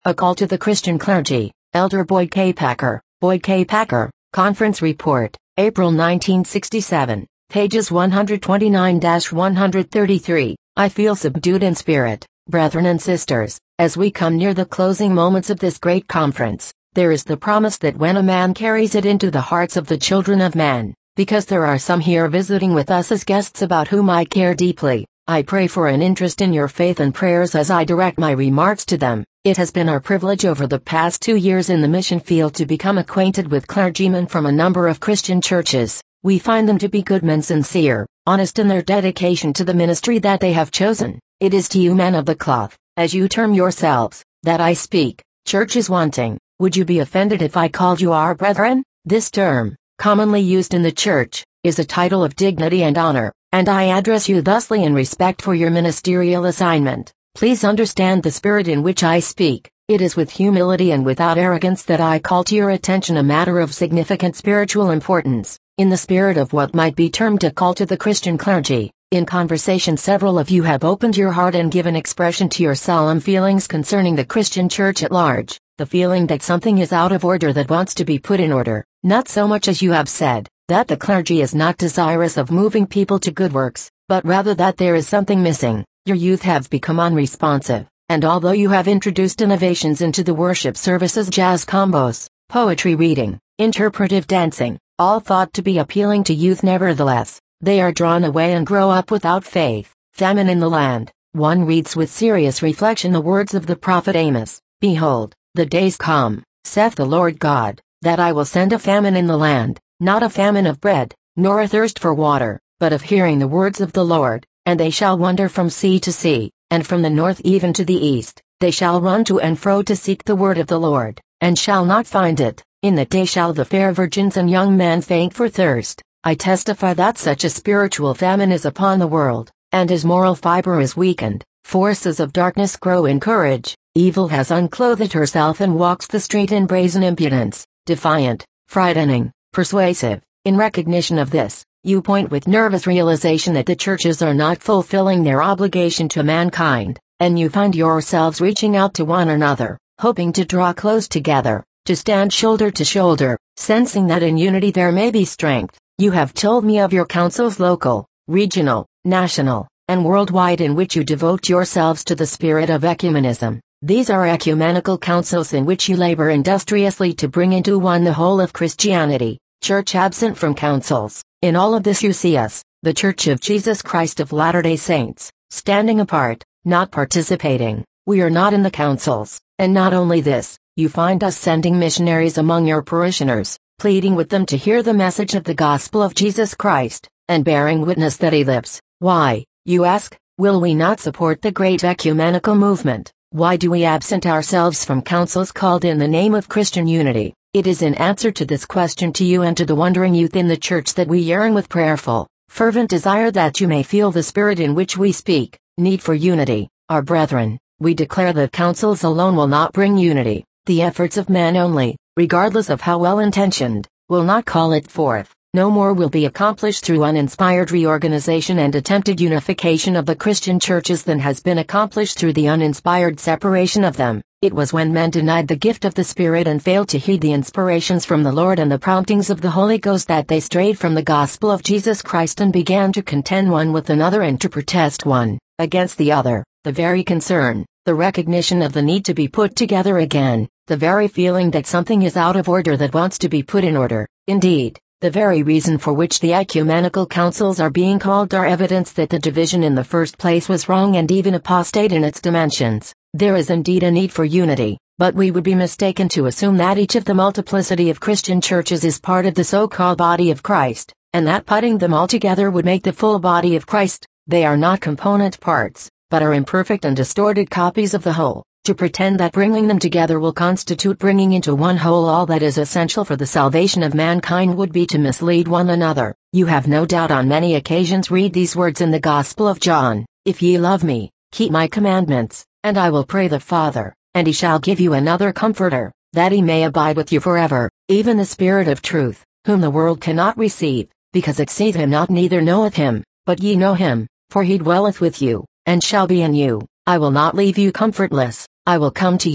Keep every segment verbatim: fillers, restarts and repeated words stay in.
A Call to the Christian Clergy, Elder Boyd K. Packer, Boyd K. Packer, Conference Report, April nineteen sixty-seven, pages one twenty-nine to one thirty-three. I feel subdued in spirit, brethren and sisters, as we come near the closing moments of this great conference. There is the promise that when a man carries it into the hearts of the children of man, because there are some here visiting with us as guests about whom I care deeply, I pray for an interest in your faith and prayers as I direct my remarks to them. It has been our privilege over the past two years in the mission field to become acquainted with clergymen from a number of Christian churches. We find them to be good men, sincere, honest in their dedication to the ministry that they have chosen. It is to you men of the cloth, as you term yourselves, that I speak. Church is wanting. Would you be offended if I called you our brethren? This term, commonly used in the church, is a title of dignity and honor, and I address you thusly in respect for your ministerial assignment. Please understand the spirit in which I speak. It is with humility and without arrogance that I call to your attention a matter of significant spiritual importance, in the spirit of what might be termed a call to the Christian clergy. In conversation, several of you have opened your heart and given expression to your solemn feelings concerning the Christian church at large, the feeling that something is out of order that wants to be put in order, not so much as you have said, that the clergy is not desirous of moving people to good works, but rather that there is something missing. Your youth have become unresponsive, and although you have introduced innovations into the worship services, jazz combos, poetry reading, interpretive dancing, all thought to be appealing to youth, nevertheless, they are drawn away and grow up without faith. Famine in the land. One reads with serious reflection the words of the prophet Amos, "Behold, the days come, saith the Lord God, that I will send a famine in the land, not a famine of bread, nor a thirst for water, but of hearing the words of the Lord. And they shall wander from sea to sea, and from the north even to the east. They shall run to and fro to seek the word of the Lord, and shall not find it. In that day shall the fair virgins and young men faint for thirst." I testify that such a spiritual famine is upon the world, and his moral fiber is weakened. Forces of darkness grow in courage. Evil has unclothed herself and walks the street in brazen impudence, defiant, frightening, persuasive. In recognition of this, you point with nervous realization that the churches are not fulfilling their obligation to mankind, and you find yourselves reaching out to one another, hoping to draw close together, to stand shoulder to shoulder, sensing that in unity there may be strength. You have told me of your councils, local, regional, national, and worldwide, in which you devote yourselves to the spirit of ecumenism. These are ecumenical councils in which you labor industriously to bring into one the whole of Christianity. Church absent from councils. In all of this you see us, the Church of Jesus Christ of Latter-day Saints, standing apart, not participating. We are not in the councils, and not only this, you find us sending missionaries among your parishioners, pleading with them to hear the message of the gospel of Jesus Christ, and bearing witness that he lives. Why, you ask, will we not support the great ecumenical movement? Why do we absent ourselves from councils called in the name of Christian unity? It is in answer to this question to you and to the wondering youth in the church that we yearn with prayerful, fervent desire that you may feel the spirit in which we speak, need for unity. Our brethren, we declare that councils alone will not bring unity. The efforts of men only, regardless of how well intentioned, will not call it forth. No more will be accomplished through uninspired reorganization and attempted unification of the Christian churches than has been accomplished through the uninspired separation of them. It was when men denied the gift of the Spirit and failed to heed the inspirations from the Lord and the promptings of the Holy Ghost that they strayed from the gospel of Jesus Christ and began to contend one with another and to protest one against the other. The very concern, the recognition of the need to be put together again, the very feeling that something is out of order that wants to be put in order. Indeed, the very reason for which the ecumenical councils are being called are evidence that the division in the first place was wrong and even apostate in its dimensions. There is indeed a need for unity, but we would be mistaken to assume that each of the multiplicity of Christian churches is part of the so-called body of Christ, and that putting them all together would make the full body of Christ. They are not component parts, but are imperfect and distorted copies of the whole. To pretend that bringing them together will constitute bringing into one whole all that is essential for the salvation of mankind would be to mislead one another. You have no doubt on many occasions read these words in the Gospel of John, "If ye love me, keep my commandments, and I will pray the Father, and he shall give you another Comforter, that he may abide with you forever, even the Spirit of truth, whom the world cannot receive, because it seeth him not neither knoweth him, but ye know him, for he dwelleth with you, and shall be in you. I will not leave you comfortless, I will come to you."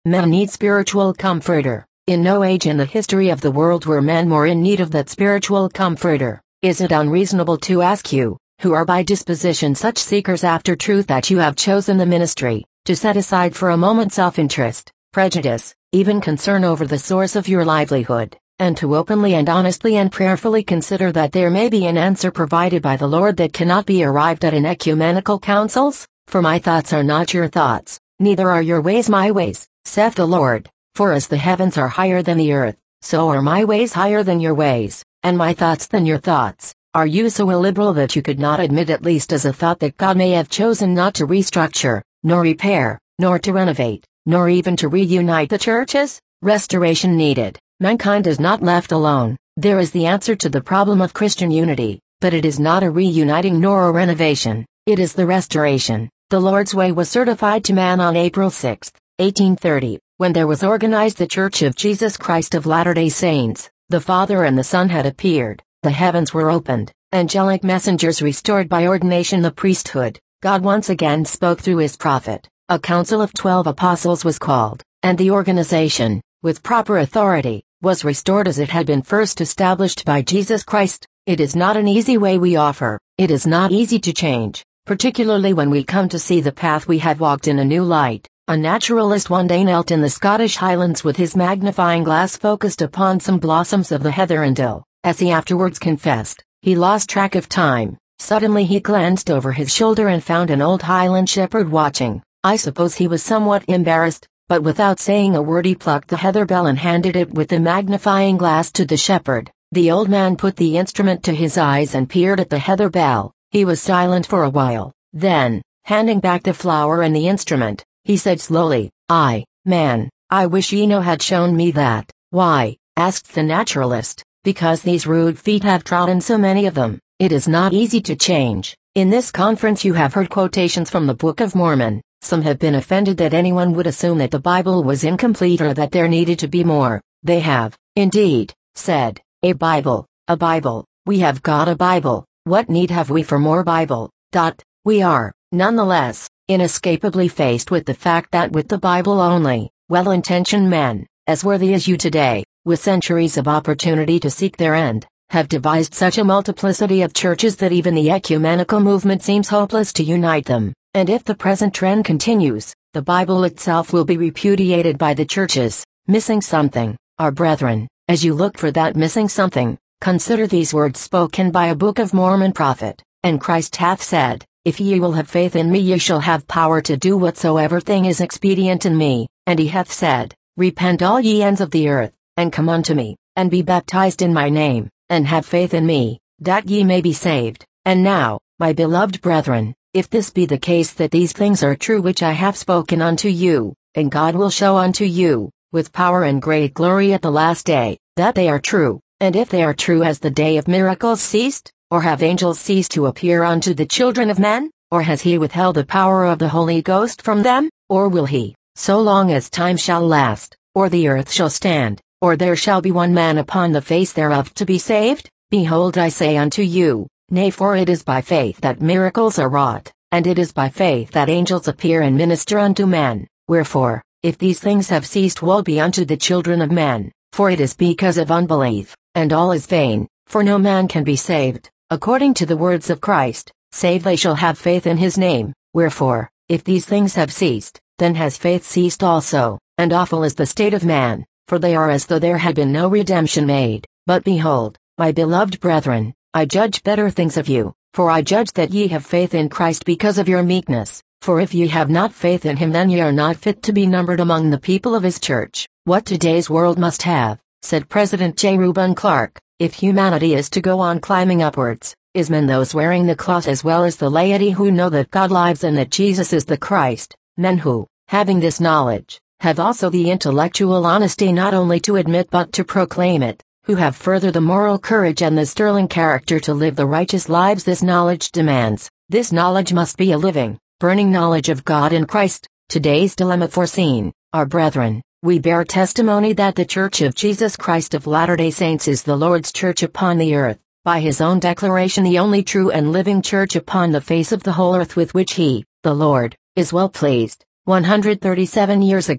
Men need spiritual comforter. In no age in the history of the world were men more in need of that spiritual comforter. Is it unreasonable to ask you, who are by disposition such seekers after truth, that you have chosen the ministry, to set aside for a moment self-interest, prejudice, even concern over the source of your livelihood, and to openly and honestly and prayerfully consider that there may be an answer provided by the Lord that cannot be arrived at in ecumenical councils? For my thoughts are not your thoughts, neither are your ways my ways, saith the Lord. For as the heavens are higher than the earth, so are my ways higher than your ways, and my thoughts than your thoughts. Are you so illiberal that you could not admit, at least as a thought, that God may have chosen not to restructure, nor repair, nor to renovate, nor even to reunite the churches? Restoration needed. Mankind is not left alone. There is the answer to the problem of Christian unity, but it is not a reuniting nor a renovation. It is the restoration. The Lord's way was certified to man on April sixth, eighteen thirty. When there was organized the Church of Jesus Christ of Latter-day Saints. The Father and the Son had appeared, the heavens were opened, angelic messengers restored by ordination the priesthood. God once again spoke through his prophet. A council of twelve apostles was called, and the organization, with proper authority, was restored as it had been first established by Jesus Christ. It is not an easy way we offer. It is not easy to change, particularly when we come to see the path we have walked in a new light. A naturalist one day knelt in the Scottish Highlands with his magnifying glass focused upon some blossoms of the heather and dill. As he afterwards confessed, he lost track of time. Suddenly he glanced over his shoulder and found an old Highland shepherd watching. I suppose he was somewhat embarrassed, but without saying a word he plucked the heather bell and handed it with the magnifying glass to the shepherd. The old man put the instrument to his eyes and peered at the heather bell. He was silent for a while. Then, handing back the flower and the instrument, he said slowly, "I, man, I wish Eno had shown me that." "Why?" asked the naturalist. "Because these rude feet have trodden so many of them. It is not easy to change." In this conference you have heard quotations from the Book of Mormon. Some have been offended that anyone would assume that the Bible was incomplete or that there needed to be more. They have, indeed, said, "A Bible, a Bible, we have got a Bible. What need have we for more Bible?" Dot. We are, nonetheless, inescapably faced with the fact that with the Bible only, well-intentioned men, as worthy as you today, with centuries of opportunity to seek their end, have devised such a multiplicity of churches that even the ecumenical movement seems hopeless to unite them. And if the present trend continues, the Bible itself will be repudiated by the churches. Missing something, our brethren, as you look for that missing something, consider these words spoken by a Book of Mormon prophet. "And Christ hath said, If ye will have faith in me ye shall have power to do whatsoever thing is expedient in me. And he hath said, Repent all ye ends of the earth, and come unto me, and be baptized in my name, and have faith in me, that ye may be saved." And now, my beloved brethren, if this be the case that these things are true which I have spoken unto you, and God will show unto you, with power and great glory at the last day, that they are true, and if they are true, has the day of miracles ceased? Or have angels ceased to appear unto the children of men? Or has he withheld the power of the Holy Ghost from them? Or will he, so long as time shall last, or the earth shall stand, or there shall be one man upon the face thereof to be saved? Behold, I say unto you, nay, for it is by faith that miracles are wrought, and it is by faith that angels appear and minister unto men. Wherefore, if these things have ceased, woe be unto the children of men, for it is because of unbelief, and all is vain, for no man can be saved. According to the words of Christ, save they shall have faith in his name. Wherefore, if these things have ceased, then has faith ceased also, and awful is the state of man, for they are as though there had been no redemption made. But behold, my beloved brethren, I judge better things of you, for I judge that ye have faith in Christ because of your meekness. For if ye have not faith in him, then ye are not fit to be numbered among the people of his church. What today's world must have, said President J. Reuben Clark, if humanity is to go on climbing upwards, is men those wearing the cloth as well as the laity who know that God lives and that Jesus is the Christ, men who, having this knowledge, have also the intellectual honesty not only to admit but to proclaim it, who have further the moral courage and the sterling character to live the righteous lives this knowledge demands. This knowledge must be a living, burning knowledge of God in Christ. Today's dilemma foreseen, our brethren. We bear testimony that the Church of Jesus Christ of Latter-day Saints is the Lord's church upon the earth, by his own declaration the only true and living church upon the face of the whole earth, with which he, the Lord, is well pleased. one hundred thirty-seven years ago,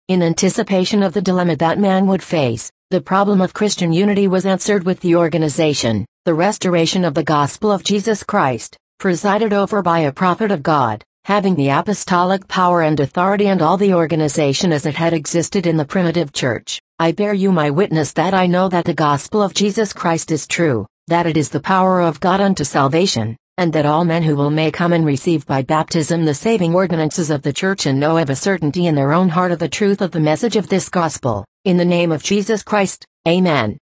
In anticipation of the dilemma that man would face, the problem of Christian unity was answered with the organization, the restoration of the gospel of Jesus Christ, presided over by a prophet of God, having the apostolic power and authority and all the organization as it had existed in the primitive church. I bear you my witness that I know that the gospel of Jesus Christ is true, that it is the power of God unto salvation, and that all men who will may come and receive by baptism the saving ordinances of the church and know of a certainty in their own heart of the truth of the message of this gospel, in the name of Jesus Christ, Amen.